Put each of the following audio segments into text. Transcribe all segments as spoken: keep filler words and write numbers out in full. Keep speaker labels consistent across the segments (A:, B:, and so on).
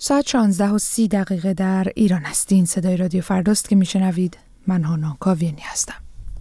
A: ساعت شانزده و سی دقیقه در ایران است. این صدای رادیو فرداست که میشنوید. من هانا کاویانی هستم.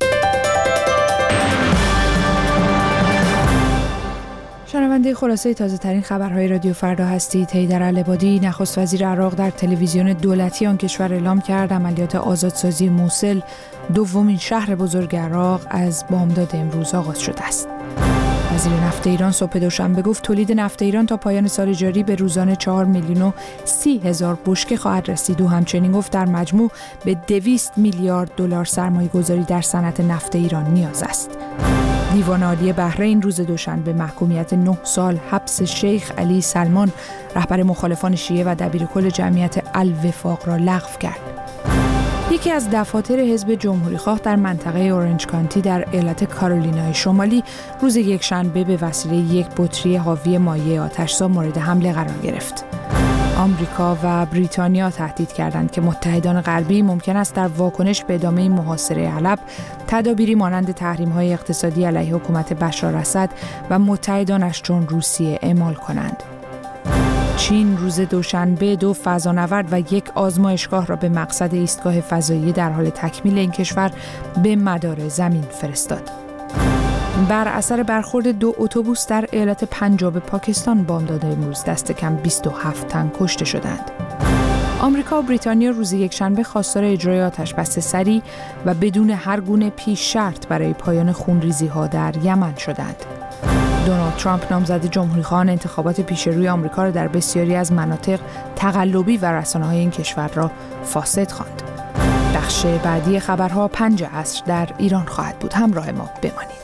A: شنونده خلاصه تازه ترین خبرهای رادیو فردا هستید. حیدر العبادی نخست وزیر عراق در تلویزیون دولتی آن کشور اعلام کرد عملیات آزادسازی موصل، دومین شهر بزرگ عراق، از بامداد امروز آغاز شده است. وزیر نفت ایران صبح دوشنبه گفت تولید نفت ایران تا پایان سال جاری به روزانه چهار میلیون و سی هزار بشکه خواهد رسید و همچنین گفت در مجموع به دویست میلیارد دلار سرمایه گذاری در صنعت نفت ایران نیاز است. دیوان عالی بحرین روز دوشنبه محکومیت نه سال حبس شیخ علی سلمان، رهبر مخالفان شیعه و دبیرکل جمعیت الوفاق را لغو کرد. یکی از دفاتر حزب جمهوری‌خواه در منطقه اورنج کانتی در ایالت کارولینای شمالی روز یکشنبه به وسیله یک بطری حاوی مایع آتش‌زا مورد حمله قرار گرفت. آمریکا و بریتانیا تهدید کردند که متحدان غربی ممکن است در واکنش به ادامه محاصره حلب تدابیری مانند تحریم‌های اقتصادی علیه حکومت بشار اسد و متحدانش چون روسیه اعمال کنند. چین روز دوشنبه دو فضانورد و یک آزمایشگاه را به مقصد ایستگاه فضایی در حال تکمیل این کشور به مدار زمین فرستاد. بر اثر برخورد دو اتوبوس در ایالت پنجاب پاکستان بامداد امروز دست کم بیست و هفت تن کشته شدند. آمریکا و بریتانیا روز یکشنبه خواستار اجرای آتش‌بس سریع و بدون هر گونه پیش شرط برای پایان خونریزی‌ها در یمن شدند. دونالد ترامپ نامزد جمهوری‌خواهان انتخابات پیش روی آمریکا را در بسیاری از مناطق تقلبی و رسانه‌های این کشور را فاسد خواند. بخش بعدی خبرها پنج عصر در ایران خواهد بود. همراه ما بمانید.